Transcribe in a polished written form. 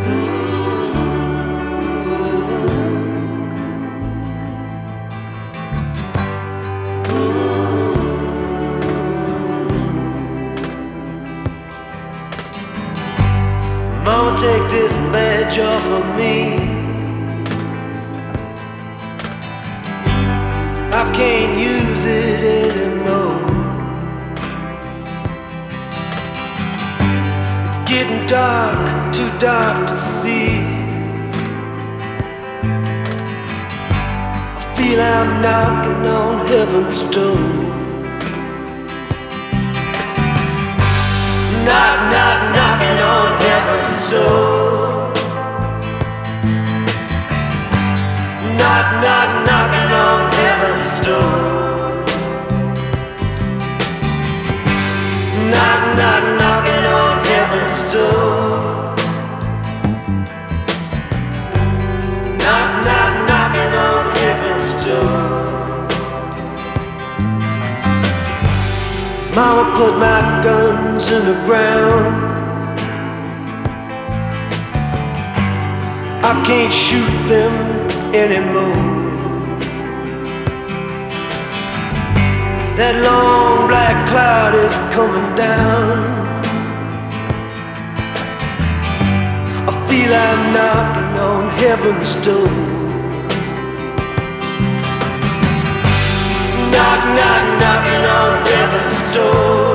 Mama, take this badge off of me. I can't use it anymore. It's getting dark, too dark to see. I feel I'm knocking on heaven's door. Knock, knock, knocking on heaven's door. Knock, knock, knocking on heaven's door. Knock, knock, knocking on heaven's door. Knock, knock, knocking on heaven's door. Mama put my guns in the ground. I can't shoot them anymore. That long black cloud is coming down. I feel I'm knocking on heaven's door. Knock, knock, knocking on heaven's door.